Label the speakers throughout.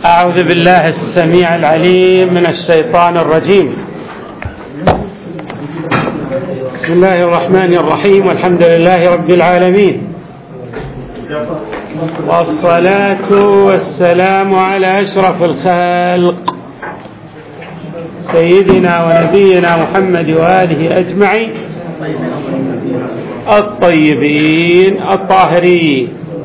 Speaker 1: أعوذ بالله السميع العليم من الشيطان الرجيم. بسم الله الرحمن الرحيم، والحمد لله رب العالمين، والصلاة والسلام على أشرف الخلق سيدنا ونبينا محمد وآله أجمعين الطيبين الطاهرين.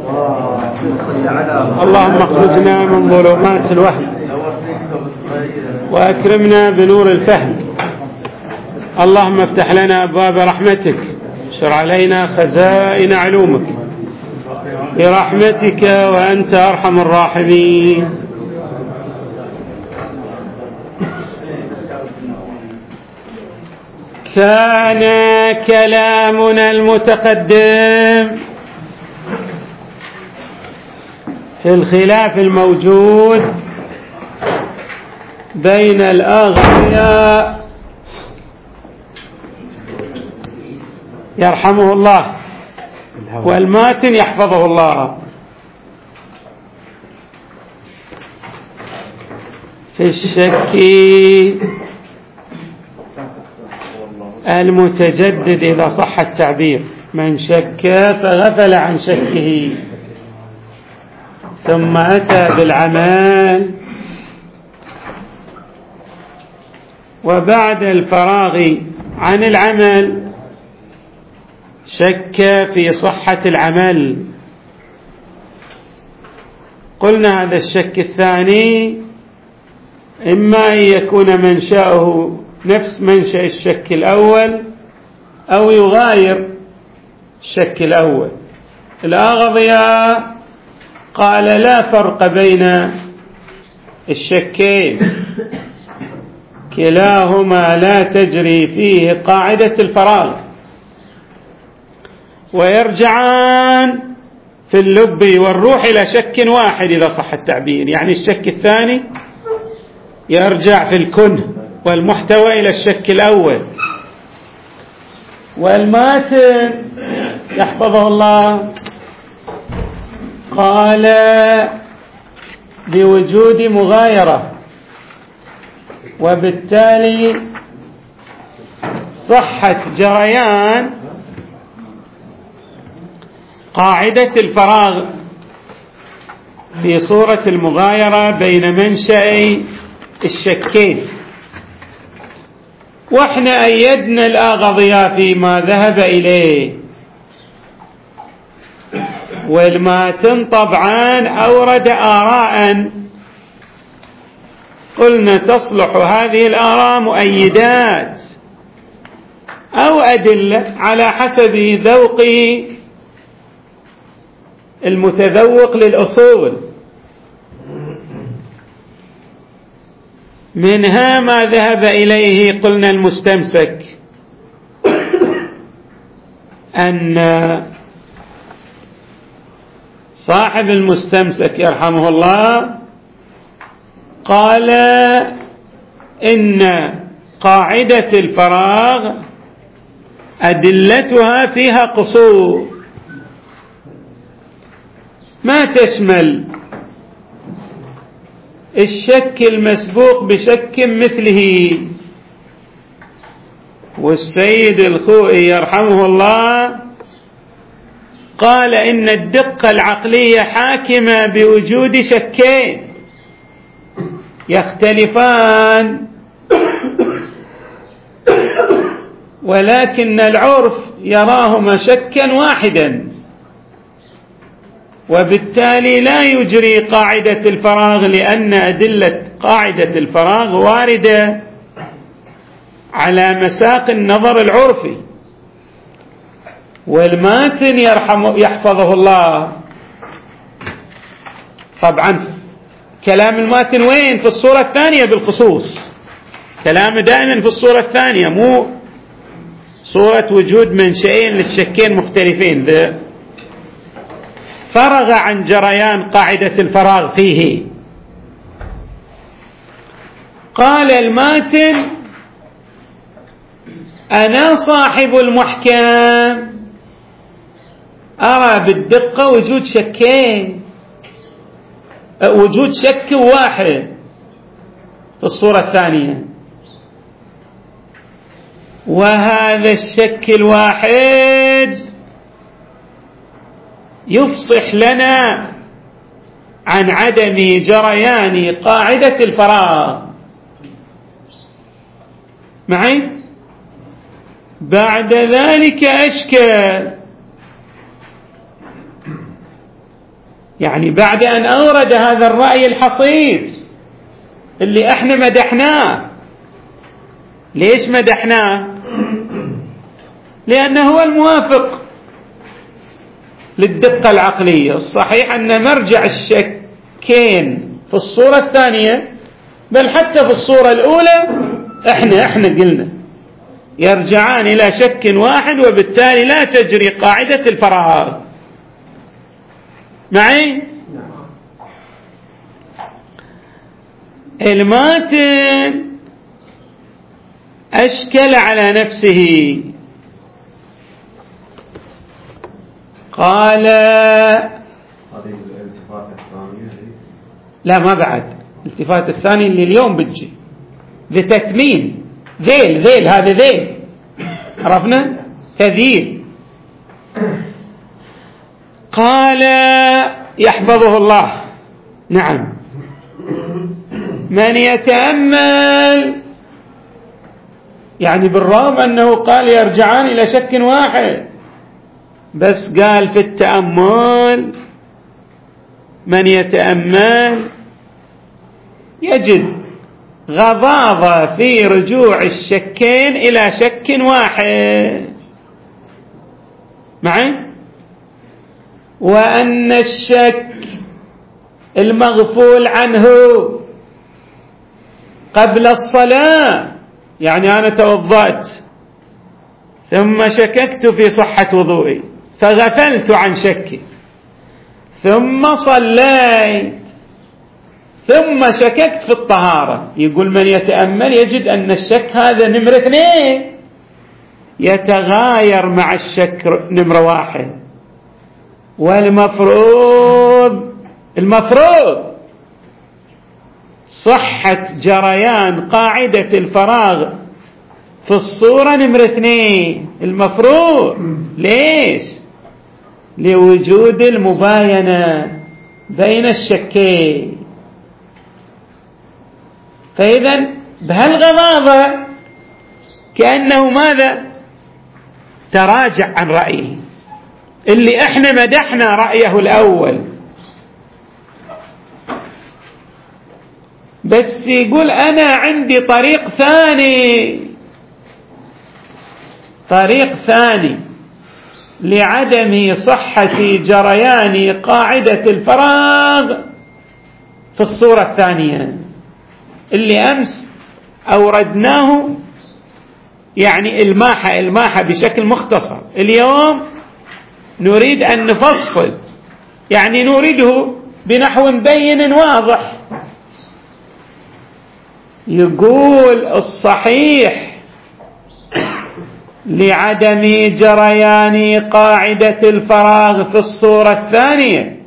Speaker 1: اللهم اخرجنا من ظلمات الوهم وأكرمنا بنور الفهم. اللهم افتح لنا أبواب رحمتك، اشر علينا خزائن علومك برحمتك وأنت أرحم الراحمين. كان كلامنا المتقدم في الخلاف الموجود بين الأغنياء يرحمه الله والماتن يحفظه الله في الشك المتجدد إذا صح التعبير. من شك فغفل عن شكه ثم أتى بالعمل، وبعد الفراغ عن العمل شك في صحة العمل. قلنا هذا الشك الثاني إما أن يكون منشأه نفس منشأ الشك الأول أو يغاير الشك الأول. الأغضية قال لا فرق بين الشكين، كلاهما لا تجري فيه قاعدة الفراغ، ويرجعان في اللب والروح إلى شك واحد إذا صح التعبير. يعني الشك الثاني يرجع في الكنه والمحتوى إلى الشك الأول. والماتن يحفظه الله قال بوجود مغايرة، وبالتالي صحة جريان قاعدة الفراغ في صورة المغايرة بين منشأي الشكين. واحنا أيدنا الأغضياء فيما ذهب إليه، والماتن طبعا أورد آراء قلنا تصلح هذه الآراء مؤيدات أو أدلة على حسب ذوق المتذوق للأصول. منها ما ذهب إليه قلنا المستمسك، أن صاحب المستمسك يرحمه الله قال إن قاعدة الفراغ أدلتها فيها قصور ما تشمل الشك المسبوق بشك مثله. والسيد الخوئي يرحمه الله قال إن الدقة العقلية حاكمة بوجود شكين يختلفان، ولكن العرف يراهما شكا واحدا، وبالتالي لا يجري قاعدة الفراغ، لأن أدلة قاعدة الفراغ واردة على مساق النظر العرفي. والماتن يحفظه الله طبعا كلام الماتن وين؟ في الصورة الثانية بالخصوص، كلامه دائما في الصورة الثانية، مو صورة وجود منشئين للشكين مختلفين. فرغ عن جريان قاعدة الفراغ فيه. قال الماتن أنا صاحب المحكم أرى بالدقة وجود شكين، وجود شك واحد في الصورة الثانية، وهذا الشك الواحد يفصح لنا عن عدم جريان قاعدة الفراغ. معي؟ بعد ذلك أشكل، يعني بعد أن أورد هذا الرأي الحصيف اللي احنا مدحناه. ليش مدحناه؟ لأنه هو الموافق للدقة العقلية. الصحيح أن مرجع الشكين في الصورة الثانية، بل حتى في الصورة الأولى احنا قلنا يرجعان إلى شك واحد، وبالتالي لا تجري قاعدة الفراغ. معي؟ الماتن أشكل على نفسه، قال لا، ما بعد الالتفات الثاني اللي اليوم بتجي لتتمين ذيل هذا ذيل، عرفنا تذييل. قال يحفظه الله: نعم، من يتأمل، يعني بالرغم أنه قال يرجعان إلى شك واحد، بس قال في التأمل من يتأمل يجد غضاضة في رجوع الشكين إلى شك واحد. معي؟ وأن الشك المغفول عنه قبل الصلاة، يعني أنا توضأت ثم شككت في صحة وضوئي فغفلت عن شكي، ثم صليت ثم شككت في الطهارة. يقول من يتأمل يجد أن الشك هذا نمرة 2 يتغاير مع الشك نمرة 1، والمفروض صحة جريان قاعدة الفراغ في الصورة نمرة 2 المفروض. ليش؟ لوجود المباينة بين الشكين. فإذا بهالغضاضة كأنه ماذا؟ تراجع عن رأيه اللي احنا مدحنا رأيه الأول، بس يقول أنا عندي طريق ثاني لعدم صحة جريان قاعدة الفراغ في الصورة الثانية اللي أمس أوردناه، يعني الماحة بشكل مختصر. اليوم نريد أن نفصل، يعني نريده بنحو مبين واضح. يقول الصحيح لعدم جريان قاعدة الفراغ في الصورة الثانية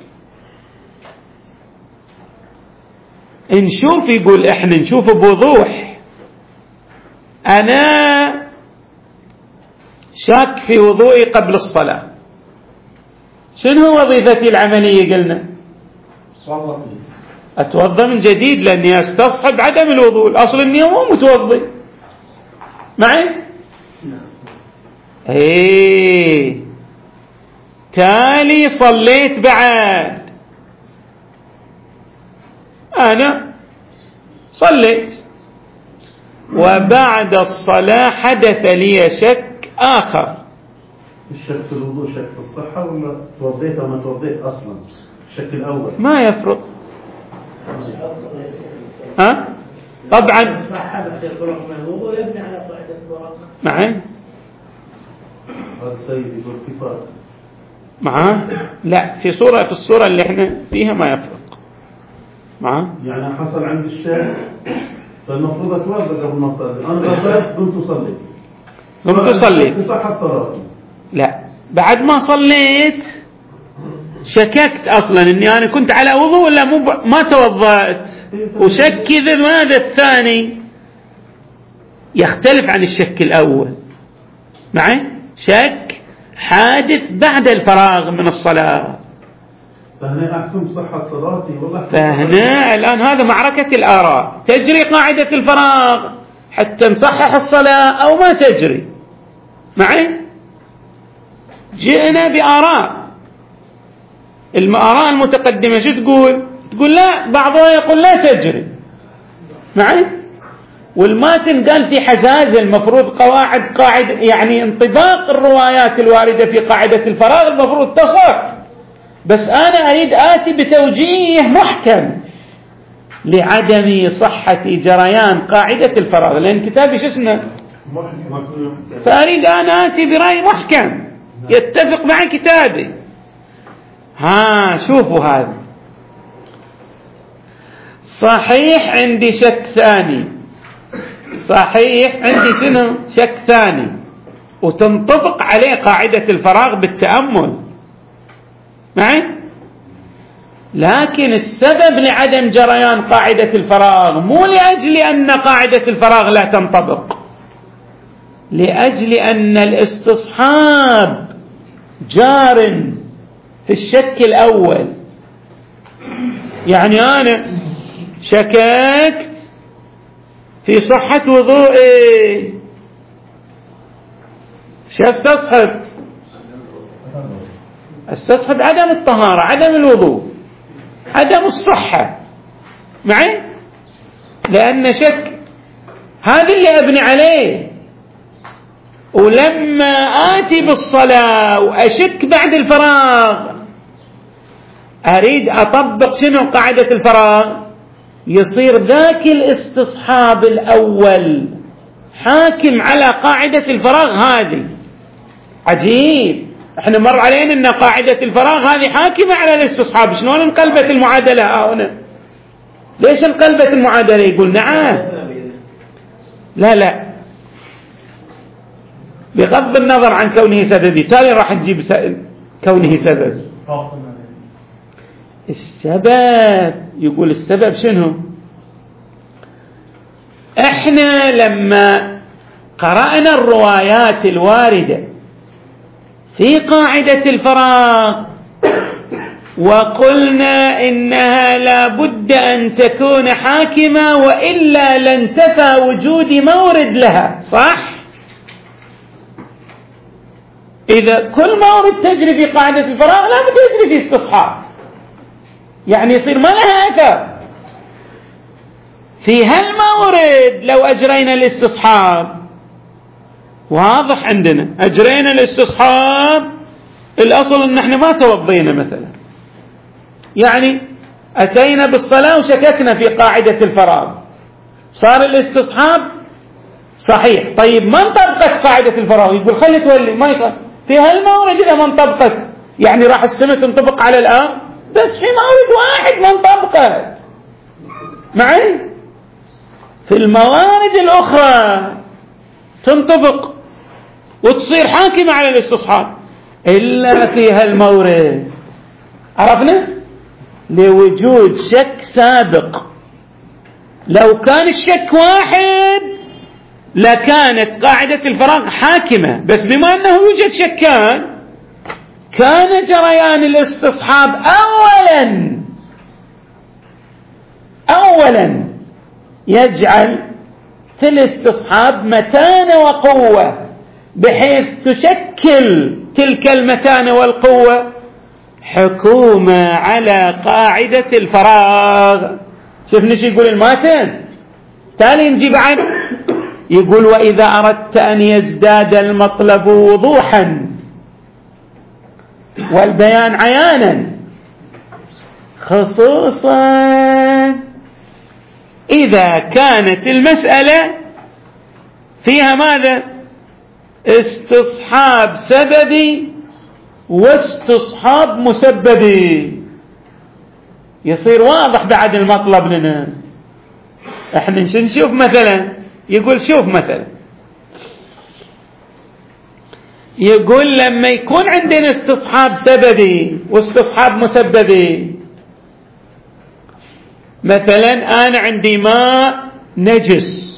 Speaker 1: نشوف، يقول احنا نشوف بوضوح. أنا شاك في وضوئي قبل الصلاة، شنو وظيفتي العملية؟ قلنا أتوضأ من جديد لأني أستصحب عدم الوضوء، الأصل أني مو متوضئ. معي؟ تالي صليت بعد، أنا صليت وبعد الصلاة حدث لي شك آخر.
Speaker 2: الشك في الوضوء شك في الصحة، ولا توضيت أو ما توضيت أصلا؟ الشك الأول
Speaker 1: ما يفرق. طبعا معي.
Speaker 2: هذا السيد يقول في فرق
Speaker 1: معاه؟ لا، في الصورة اللي احنا فيها ما يفرق معاه.
Speaker 2: يعني حصل عندي الشك، فالمفروض أتوضأ قبل ما أصلي. أنا غفلت قمت صليت
Speaker 1: صحة صلاتي. لا، بعد ما صليت شككت أصلا أني أنا كنت على وضوء ولا ما توضأت، وشك إذا ماذا الثاني يختلف عن الشك الأول. معي شك حادث بعد الفراغ من الصلاة،
Speaker 2: فهنا أحكم صحة صلاتي والله.
Speaker 1: فهنا الآن هذا معركة الآراء، تجري قاعدة الفراغ حتى نصحح الصلاة أو ما تجري. معي جئنا بآراء، الآراء المتقدمة شو تقول؟ تقول لا، بعضها يقول لا تجري. معي والماتن قال في حزازة المفروض قاعدة يعني انطباق الروايات الواردة في قاعدة الفراغ المفروض تصح، بس أنا أريد آتي بتوجيه محكم لعدم صحة جريان قاعدة الفراغ، لأن كتابي شو اسمه، فأريد أن آتي برأي محكم يتفق مع كتابي. شوفوا هذا صحيح، عندي شك ثاني، صحيح عندي شنو شك ثاني، وتنطبق عليه قاعدة الفراغ بالتأمل. معي لكن السبب لعدم جريان قاعدة الفراغ مو لأجل أن قاعدة الفراغ لا تنطبق، لأجل أن الاستصحاب جار في الشك الأول. يعني أنا شككت في صحة وضوئي، شو استصحب؟ استصحب عدم الطهارة، عدم الوضوء، عدم الصحة. معي لأن شك هذا اللي أبني عليه، ولما آتي بالصلاة وأشك بعد الفراغ أريد أطبق شنو قاعدة الفراغ، يصير ذاك الاستصحاب الأول حاكم على قاعدة الفراغ هذه. عجيب، احنا مر علينا ان قاعدة الفراغ هذه حاكمة على الاستصحاب، شلون انقلبت المعادلة هنا؟ ليش انقلبت المعادلة؟ يقول نعم، لا بغض النظر عن كونه سببي، تالي راح نجيب كونه سببي. السبب، يقول السبب شنو؟ احنا لما قرأنا الروايات الواردة في قاعدة الفراغ وقلنا إنها لا بد أن تكون حاكمة وإلا لانتفى وجود مورد لها، صح؟ إذا كل مورد تجري في قاعدة الفراغ لا بد يجري في استصحاب، يعني يصير ما لها أثر. في هالمورد لو أجرينا الاستصحاب واضح عندنا، أجرينا الاستصحاب، الأصل أن احنا ما توضينا مثلا، يعني أتينا بالصلاة وشككنا في قاعدة الفراغ، صار الاستصحاب صحيح. طيب ما انطبقت قاعدة الفراغ، يقول خلي تولي ما يقال في هالمورد إذا ما انطبقت، يعني راح السنة تنطبق على الأرض، بس في مورد واحد ما انطبقت. معي في الموارد الأخرى تنطبق وتصير حاكمة على الاستصحاب، إلا في هالمورد. عرفنا؟ لوجود شك سابق. لو كان الشك واحد لكانت قاعدة الفراغ حاكمة، بس بما أنه يوجد شكان كان جريان الاستصحاب أولا يجعل في الاستصحاب متانة وقوة، بحيث تشكل تلك المتانة والقوة حكومة على قاعدة الفراغ. شوف شو يقول الماتن، تالي نجي بعد يقول وإذا أردت أن يزداد المطلب وضوحا والبيان عيانا، خصوصا إذا كانت المسألة فيها ماذا؟ استصحاب سببي واستصحاب مسببي، يصير واضح بعد المطلب لنا. احنا نشوف مثلا، يقول شوف مثلا، يقول لما يكون عندنا استصحاب سببي واستصحاب مسببي، مثلا أنا عندي ماء نجس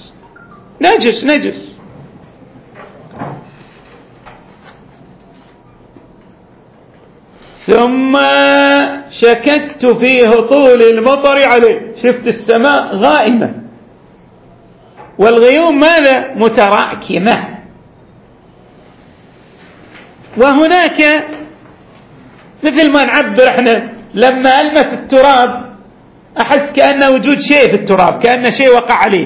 Speaker 1: ثم شككت فيه طول المطر عليه، شفت السماء غائمة والغيوم ماذا؟ متراكمة. وهناك مثل ما نعبر احنا لما ألمس التراب أحس كأنه وجود شيء في التراب، كأنه شيء وقع عليه.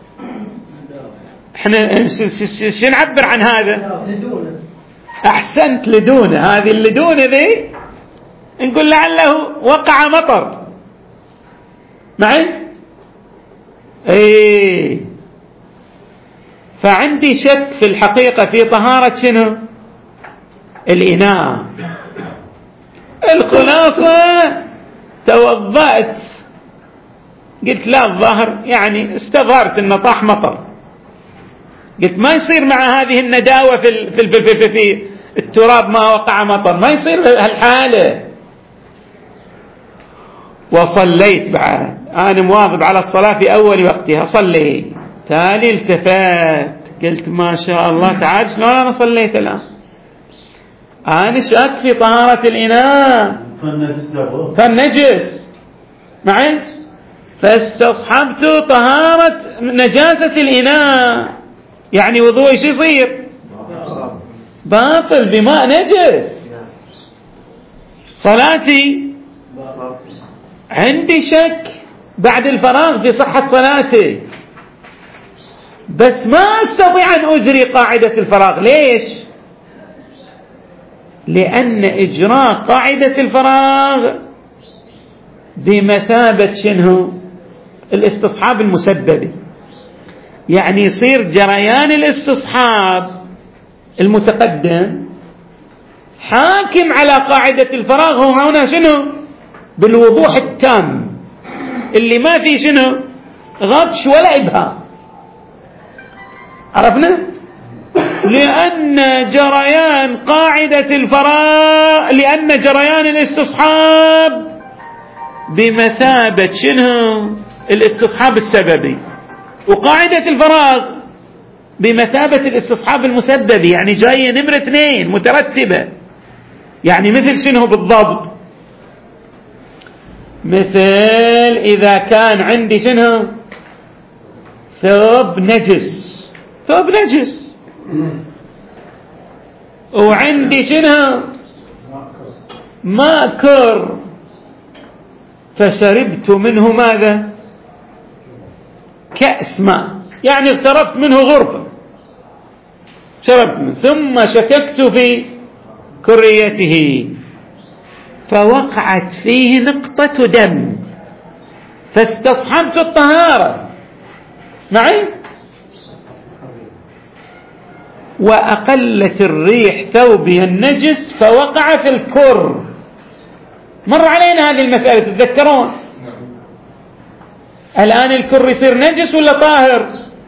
Speaker 1: احنا شو نعبر عن هذا؟ أحسنت، لدونة. هذه اللدونة ذي نقول لعله وقع مطر معي. ايه، فعندي شك في الحقيقة في طهارة شنو؟ الإناء. الخلاصة توضأت، قلت لا الظاهر يعني استظهرت انه طاح مطر، قلت ما يصير مع هذه النداوة في التراب ما وقع مطر، ما يصير هالحالة. وصليت بعد، أنا مواظب على الصلاة في أول وقتها، صليت. تالي التفات قلت ما شاء الله، تعال شلون أنا صليت الآن، أنا شاك في طهارة الإناء فالنجس معي، فاستصحبت طهارة نجاسة الإناء. يعني وضوء شو يصير؟ باطل بماء نجس. صلاتي عندي شك بعد الفراغ في صحة صلاتي، بس ما أستطيع أن أجري قاعدة الفراغ. ليش؟ لأن إجراء قاعدة الفراغ بمثابة شنو؟ الاستصحاب المسبب. يعني يصير جريان الاستصحاب المتقدم حاكم على قاعدة الفراغ. هو هنا شنو؟ بالوضوح التام اللي ما في شنو؟ غطش ولا إبهام. عرفنا؟ لأن جريان قاعدة الفراغ، لأن جريان الاستصحاب بمثابة شنو؟ الاستصحاب السببي، وقاعدة الفراغ بمثابة الاستصحاب المسببي. يعني جاية نمرة 2 مترتبة. يعني مثل شنو بالضبط؟ مثل إذا كان عندي شنو؟ ثوب نجس وعندي شنو؟ ماء كر، فشربت منه ماذا؟ كأس ماء، يعني اغترفت منه غرفة، شربت منه، ثم شككت في كريته فوقعت فيه نقطة دم فاستصحبت الطهارة معي. وأقلت الريح ثوبي النجس فوقع في الكر. مر علينا هذه المسألة تتذكرون؟ الآن الكر يصير نجس ولا طاهر؟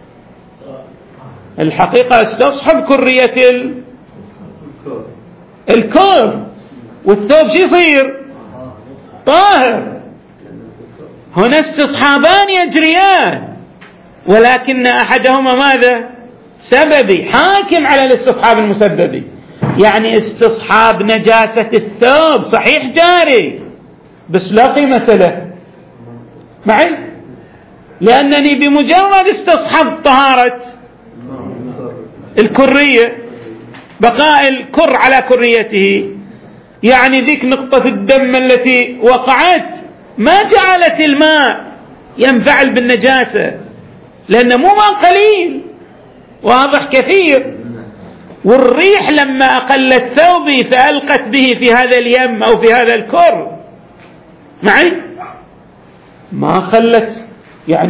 Speaker 1: الحقيقة استصحب كرية الكر، والثوب شو يصير؟ طاهر. هنا استصحابان يجريان، ولكن أحدهما ماذا؟ سببي حاكم على الاستصحاب المسببي. يعني استصحاب نجاسة الثوب صحيح جاري، بس لا قيمة له معي، لأنني بمجرد استصحاب طهارة الكرية، بقاء الكر على كريته، يعني ذيك نقطة الدم التي وقعت ما جعلت الماء ينفعل بالنجاسة، لأنه مو ماء قليل، واضح كثير. والريح لما أقلت ثوبي فألقت به في هذا اليم أو في هذا الكر معي، ما خلت، يعني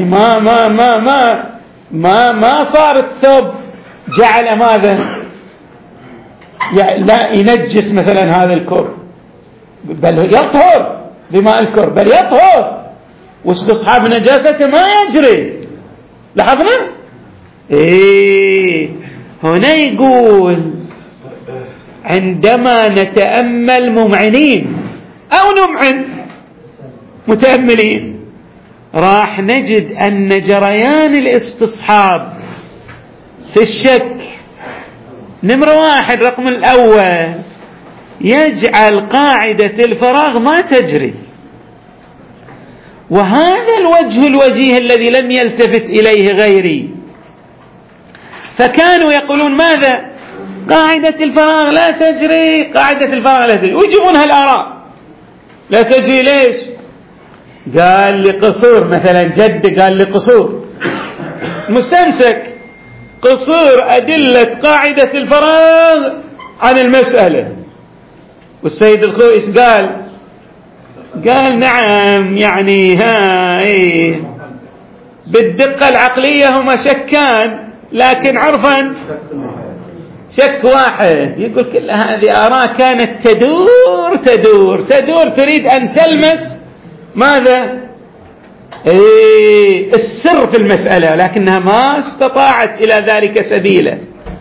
Speaker 1: ما صار الثوب جعل ماذا؟ يعني لا ينجس مثلا هذا الكر، بل يطهر بماء الكر، بل يطهر، واستصحاب نجاسته ما يجري. لاحظنا؟ هنا يقول عندما نتأمل ممعنين أو نمعن متأملين راح نجد أن جريان الاستصحاب في الشك نمرة 1 رقم الأول يجعل قاعدة الفراغ ما تجري، وهذا الوجه الوجيه الذي لم يلتفت إليه غيري. فكانوا يقولون ماذا؟ قاعدة الفراغ لا تجري، قاعدة الفراغ لا تجري، ويجيبونها الآراء لا تجري. ليش؟ قال لي قصور، مثلا جد قال لي قصور، مستمسك قصور أدلة قاعدة الفراغ عن المسألة. والسيد الخوئيس قال نعم، يعني إيه بالدقة العقلية هما شكان، لكن عرفا شك واحد. يقول كل هذه آراء كانت تدور تريد أن تلمس ماذا؟ السر في المسألة، لكنها ما استطاعت إلى ذلك سبيلا.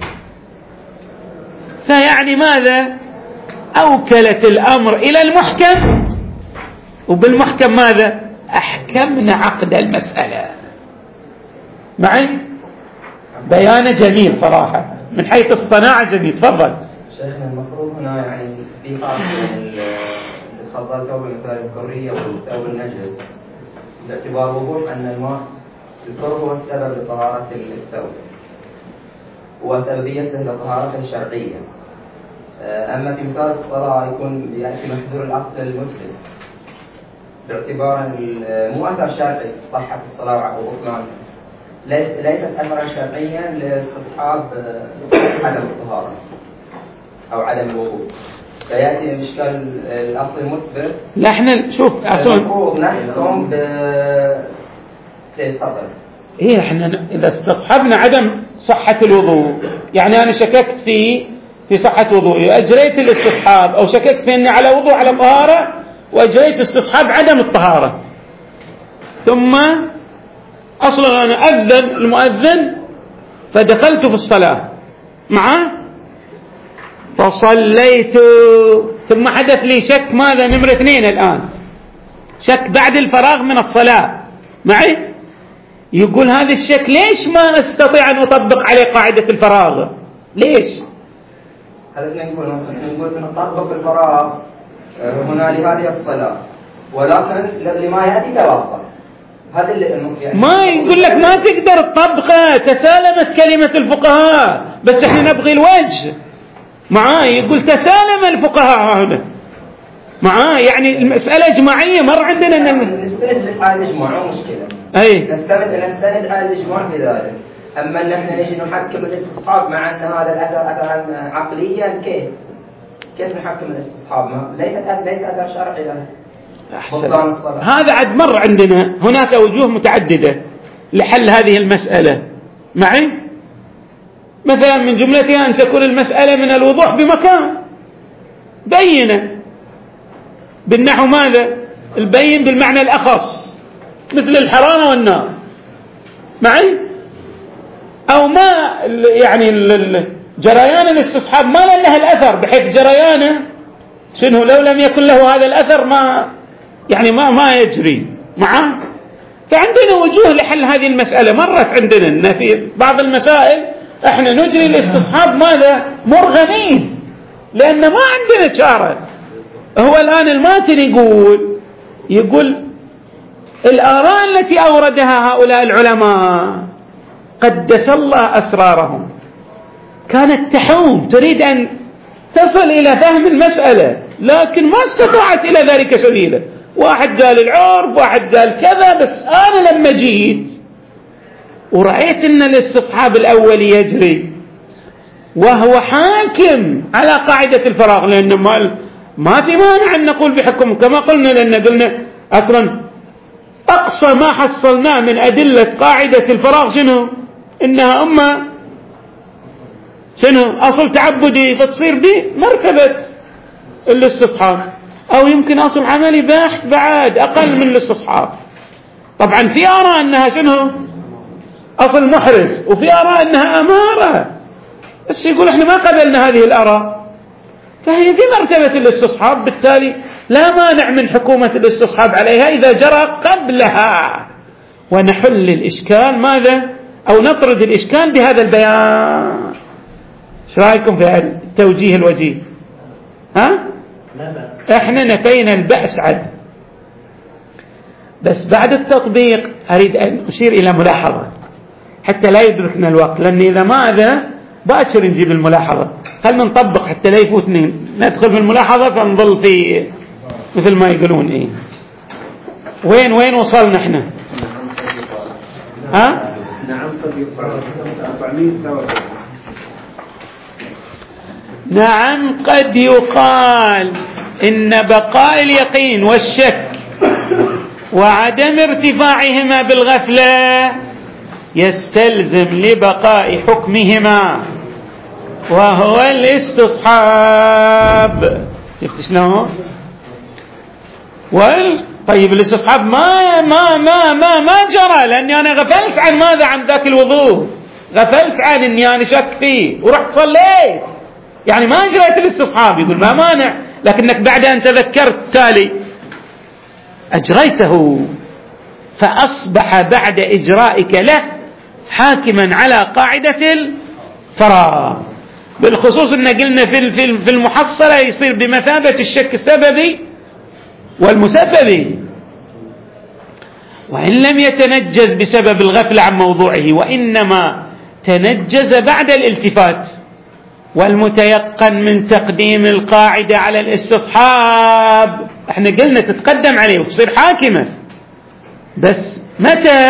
Speaker 1: فيعني ماذا؟ أوكلت الأمر إلى المحكم، وبالمحكم ماذا؟ أحكمنا عقد المسألة. معي؟ بيان جميل صراحة من حيث الصناعة جميل. تفضل
Speaker 3: شيخنا. المفروض هنا يعني في فرق بين الخلطات الكون مثل الكرية أو النجس، باعتبار وضوح أن الماء الكر هو السبب لطهارة الثوب وسببيته لطهارته الشرعية. أما في مثال الصلاة يكون يعني في محذور الأصل المسلم، باعتبار مو أثر شرعي صحة الصلاة وبطلانها، ليست أثرا شرعيا لاستصحاب عدم الطهارة أو عدم الوضوء، فيأتي إشكال الأصل المثبت.
Speaker 1: لا احنا شوف أصلا
Speaker 3: المفروض نحكم تفضل.
Speaker 1: إيه احنا إذا استصحبنا عدم صحة الوضوء، يعني أنا شككت في صحة وضوئي وأجريت الاستصحاب، أو شككت في أني على وضوء على طهارة وأجريت استصحاب عدم الطهارة، ثم أصلا أنا أذن المؤذن فدخلت في الصلاة معه فصليت، ثم حدث لي شك ماذا؟ نمرة 2 الآن شك بعد الفراغ من الصلاة. معي؟ يقول هذا الشك ليش ما أستطيع أن أطبق عليه قاعدة الفراغ؟ ليش؟
Speaker 3: هذا نقول نطبق الفراغ هنا لهذه الصلاة، ولكن لما يأتي توقف. هذا اللي
Speaker 1: ما يقول لك ما تقدر تطبقه، تسالمت كلمة الفقهاء، بس احنا نبغي الوجه. معاه يقول تسالم الفقهاء هنا معاه، يعني المسألة إجماعية مر عندنا
Speaker 3: نستند على الإجماع مشكلة. نستند على الإجماع في ذلك. أما أن نحن نجي نحكم الاستصحاب مع أن هذا الأثر أثرا عقليا، كيف نحكم الاستصحاب؟ ليس أثر شرعي له.
Speaker 1: هذا عد مر عندنا. هناك وجوه متعددة لحل هذه المسألة. معي؟ مثلا من جملتها أن تكون المسألة من الوضوح بمكان بينة، بالنحو ماذا؟ البين بالمعنى الأخص مثل الحرارة والنار. معي؟ أو ما يعني جريان الاستصحاب ما له الأثر، بحيث جريانه شنو لو لم يكن له هذا الأثر ما يجري. معه؟ فعندنا وجوه لحل هذه المسألة مرت عندنا، إن في بعض المسائل احنا نجري الاستصحاب ماذا؟ مرغمين، لأن ما عندنا شارع. هو الآن الماتن يقول الآراء التي أوردها هؤلاء العلماء قدس الله أسرارهم كانت تحوم، تريد أن تصل إلى فهم المسألة، لكن ما استطاعت إلى ذلك سبيلا. واحد قال العرب، واحد قال كذا، بس أنا لما جيت ورأيت أن الاستصحاب الأول يجري وهو حاكم على قاعدة الفراغ، لأنه ما في مانع أن نقول بحكم كما قلنا، لأن قلنا أصلا أقصى ما حصلناه من أدلة قاعدة الفراغ شنو؟ إنها شنو؟ أصل تعبدي، فتصير دي مرتبة الاستصحاب، أو يمكن أصل عملي باحث بعد أقل من الاستصحاب. طبعا في آراء أنها شنو؟ أصل محرز، وفي آراء أنها أمارة، بس يقول إحنا ما قبلنا هذه الآراء. فهي في مرتبة الاستصحاب، بالتالي لا مانع من حكومة الاستصحاب عليها إذا جرى قبلها، ونحل الإشكال ماذا؟ أو نطرد الإشكال بهذا البيان. شو رأيكم في هذا التوجيه الوجيه؟ احنا نفينا البأس عد، بس بعد التطبيق أريد أن أشير إلى ملاحظة حتى لا يدركنا الوقت، لأن إذا ماذا باكر نجيب الملاحظة، خلنا نطبق حتى لا يفوتني، ندخل في الملاحظة فنظل في مثل ما يقولون إيه. وين وصلنا احنا؟ نعم قد يقال إن بقاء اليقين والشك وعدم ارتفاعهما بالغفلة يستلزم لبقاء حكمهما وهو الاستصحاب. شفت شلون؟ طيب الاستصحاب ما جرى، لأني أنا غفلت عن ماذا؟ عن ذاك الوضوء، غفلت عن أني أنا شك فيه ورحت صليت، يعني ما أجريت الاستصحاب. يقول ما مانع، لكنك بعد أن تذكرت تالي أجريته، فأصبح بعد إجرائك له حاكما على قاعدة الفراغ، بالخصوص أن قلنا في المحصلة يصير بمثابة الشك السببي والمسبب، وإن لم يتنجز بسبب الغفلة عن موضوعه، وإنما تنجز بعد الالتفات، والمتيقن من تقديم القاعدة على الاستصحاب احنا قلنا تتقدم عليه وتصير حاكمة، بس متى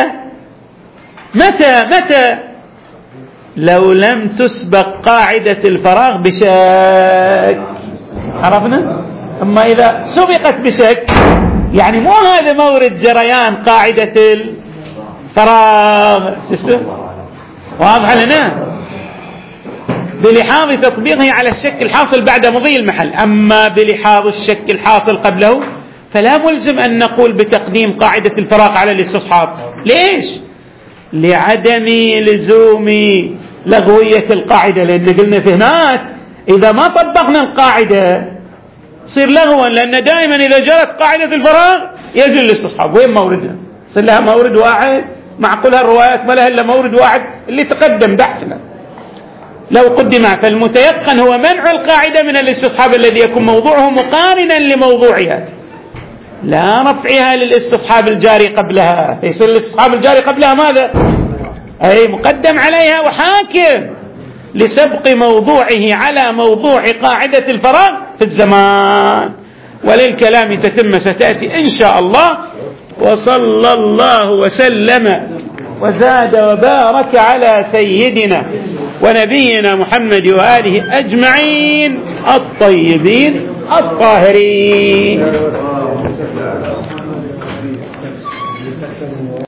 Speaker 1: لو لم تسبق قاعدة الفراغ بشك، عرفنا؟ أما إذا سبقت بشك يعني مو هذا مورد جريان قاعدة الفراغ. واضح لنا؟ بلحاظ تطبيقه على الشك الحاصل بعد مضي المحل، أما بلحاظ الشك الحاصل قبله فلا ملزم أن نقول بتقديم قاعدة الفراغ على الاستصحاب. ليش؟ لعدم لزوم لغوية القاعدة، لأن قلنا في هناك إذا ما طبقنا القاعدة صير لغوا، لأن دائما إذا جرت قاعدة الفراغ يزل الاستصحاب. وين موردنا؟ صير لها مورد واحد، معقولها الروايات ما لها إلا مورد واحد اللي تقدم بحثنا لو قدم. فالمتيقن هو منع القاعدة من الاستصحاب الذي يكون موضوعه مقارنا لموضوعها، لا رفعها للاستصحاب الجاري قبلها، فيصير الاستصحاب الجاري قبلها ماذا؟ أي مقدم عليها وحاكم لسبق موضوعه على موضوع قاعدة الفراغ في الزمان. وللكلام تتم ستأتي إن شاء الله. وصلى الله وسلم وزاد وبارك على سيدنا ونبينا محمد وآله أجمعين الطيبين الطاهرين.